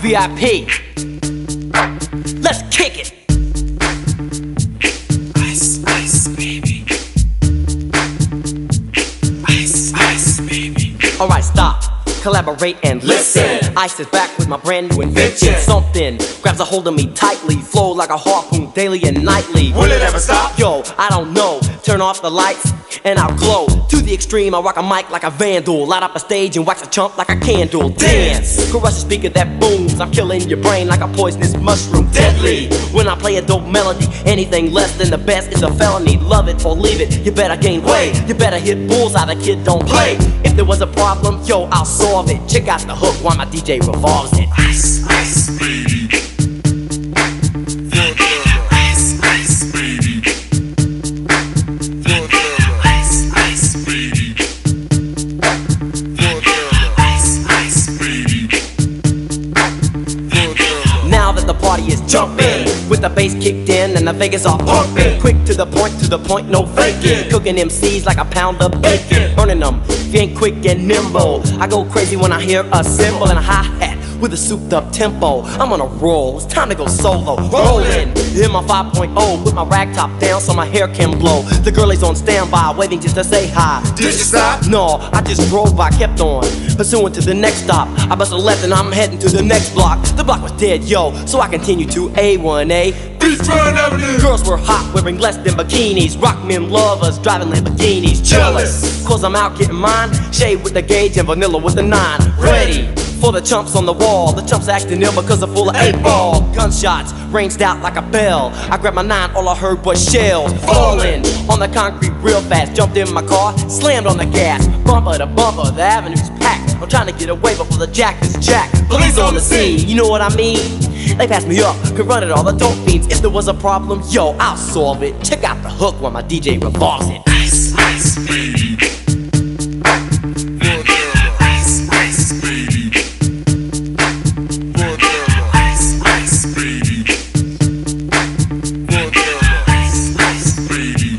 VIP. Let's kick it. Ice, ice, baby. Ice, ice, baby. Alright, stop. Collaborate and listen. Ice is back with my brand new invention. Something grabs a hold of me tightly, flow like a harpoon daily and nightly. Will it ever stop? Yo, I don't know. Turn off the lights and I'll glow. To the extreme, I rock a mic like a vandal. Light up a stage and wax a chump like a candle. Dance, crush a speaker that booms. I'm killing your brain like a poisonous mushroom. Deadly, when I play a dope melody. Anything less than the best is a felony. Love it or leave it, you better gain weight. You better hit bullseye, the kid don't play. If there was a problem, yo, I'll solve it. Check out the hook while my DJ revolves it. Ice, ice, baby. Ice, ice, baby. Ice, ice, baby. Ice, ice, baby. Now that the party is jumping, with the bass kicked in and the Vegas are pumping. Quick to the point, no faking. Cooking MCs like a pound of bacon. Burning them, if you ain't quick and nimble. I go crazy when I hear a cymbal and a hi-hat with a souped up tempo. I'm on a roll, it's time to go solo. Rolling in my 5.0 with my rag top down so my hair can blow. The girl is on standby, waiting just to say hi. Did you stop? No, I just drove by, kept on pursuing to the next stop. I bust a left and I'm heading to the next block. The block was dead, yo, so I continued to A1A. Beachfront Avenue. Girls were hot, wearing less than bikinis. Rock men lovers, driving Lamborghinis. Jealous, cause I'm out getting mine. Shade with the gauge and vanilla with the 9. Ready for the chumps on the wall. The chumps acting ill because they're full of 8-ball. Gunshots ranged out like a bell. I grabbed my 9, all I heard was shells falling on the concrete real fast. Jumped in my car, slammed on the gas. Bumper to bumper, the avenue's packed. I'm trying to get away before the jack is jacked. Police on the scene, you know what I mean? They passed me up, could run it all the dope fiends. If there was a problem, yo, I'll solve it. Check out the hook while my DJ revolves it. Ice, ice, baby. Ice, ice, baby. Ice, ice, baby. Ice, ice, baby.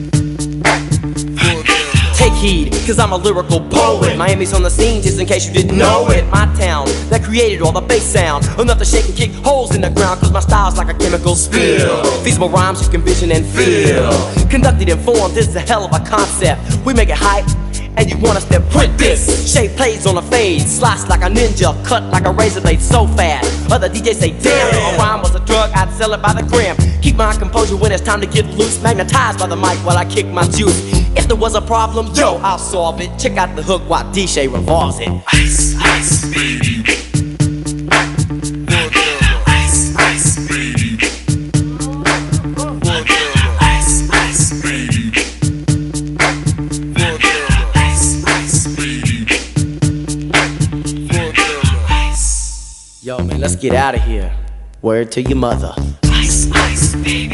Take heed, cause I'm a lyrical poet. Miami's on the scene, just in case you didn't know it. My town, that created all the bass sound. Enough to shake and kick holes in the ground, cause my style's like a chemical spill. Feasible rhymes you can vision and feel. Conducted in form, this is a hell of a concept. We make it hype, and you want us to print this. Shape plays on a fade, slice like a ninja, cut like a razor blade so fast. Other DJs say, damn, if a rhyme was a drug, I'd sell it by the gram. Keep my composure when it's time to get loose. Magnetized by the mic while I kick my juice. If there was a problem, yo, I'll solve it. Check out the hook while DJ revolves it. Ice, ice, baby. Ice, ice, baby. Ice, ice, baby. Ice, ice, baby. Ice. Yo, man, let's get out of here. Word to your mother. Ice, ice, baby.